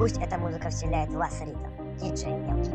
Пусть эта музыка вселяет в вас ритм. Диджей Мелкий.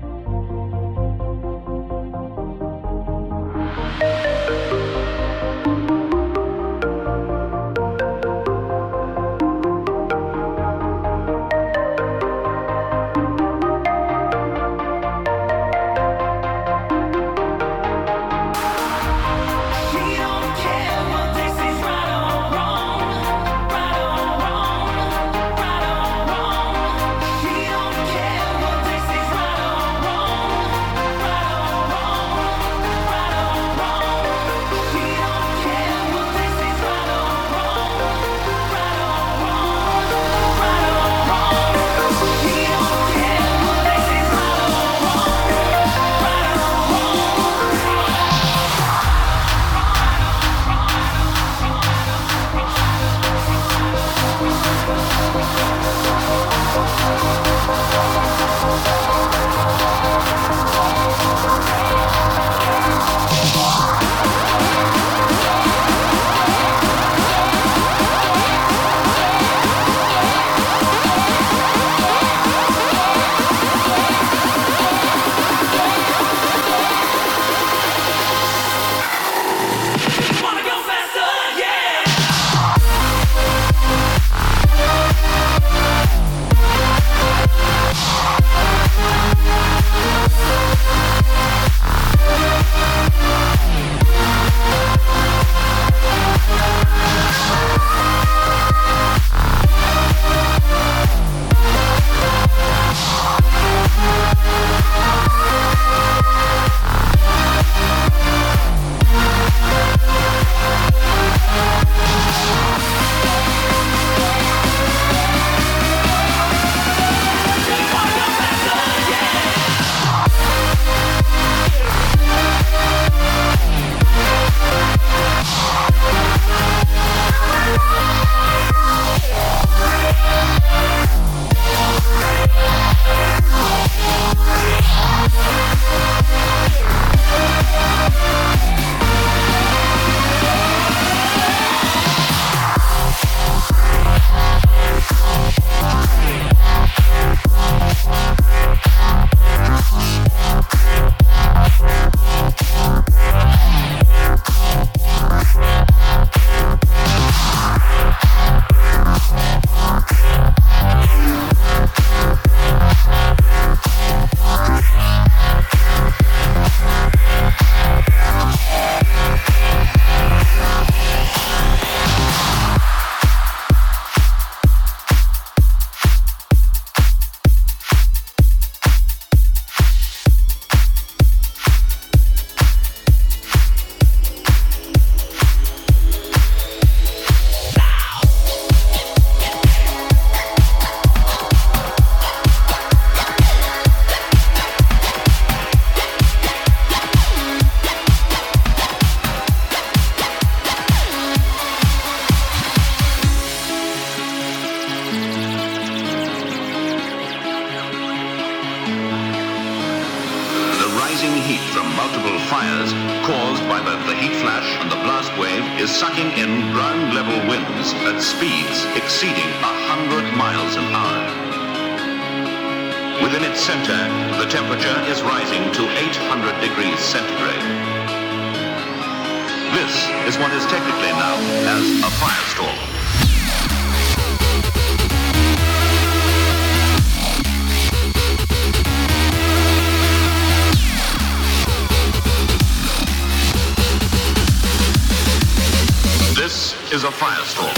Heat from multiple fires caused by both the heat flash and the blast wave is sucking in ground-level winds at speeds exceeding 100 miles an hour. Within its center, the temperature is rising to 800 degrees centigrade. This is what is technically known as a firestorm. This is a firestorm.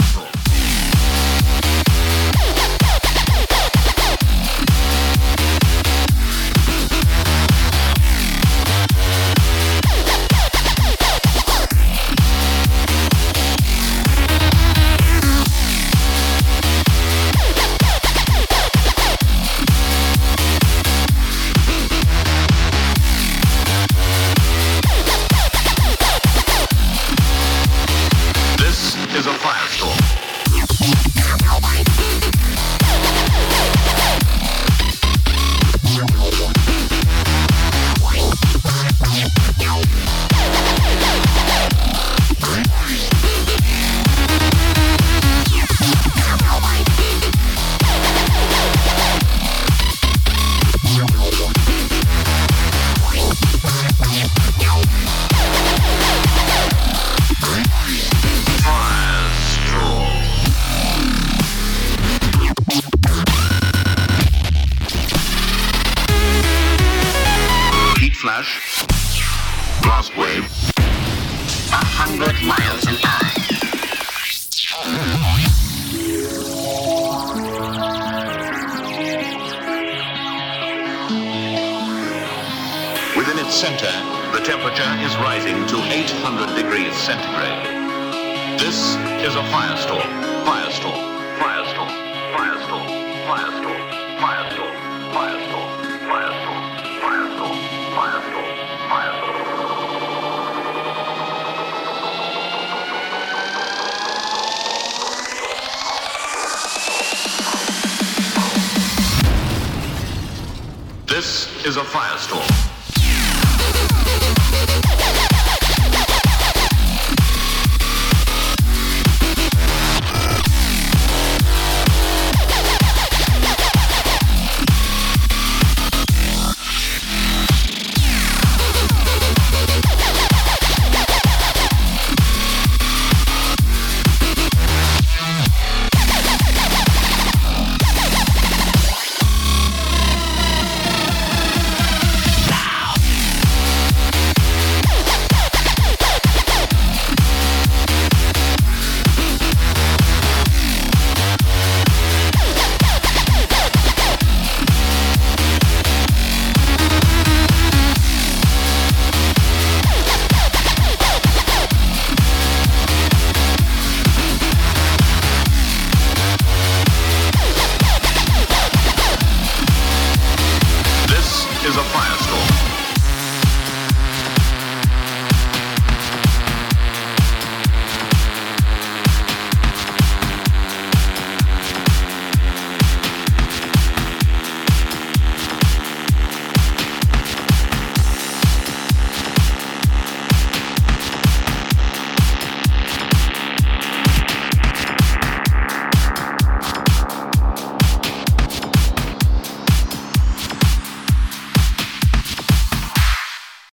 Is a firestorm. blast wave, 100 miles an hour. Within its center, the temperature is rising to 800 degrees centigrade. This is a firestorm. Firestorm. Firestorm. Firestorm. Firestorm. Firestorm. Firestorm. Firestorm. Firestorm. Firestorm. Firestorm. This is a firestorm. Is a firestorm.